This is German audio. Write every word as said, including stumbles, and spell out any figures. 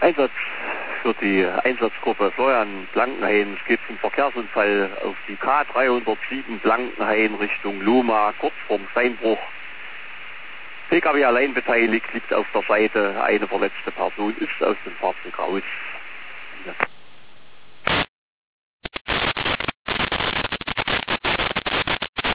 Einsatz für die Einsatzgruppe Florian Blankenhain. Es geht zum Verkehrsunfall auf die K dreihundertsieben Blankenhain Richtung Luma, kurz vorm Steinbruch. Pkw allein beteiligt, liegt auf der Seite. Eine verletzte Person ist aus dem Fahrzeug raus. Ja.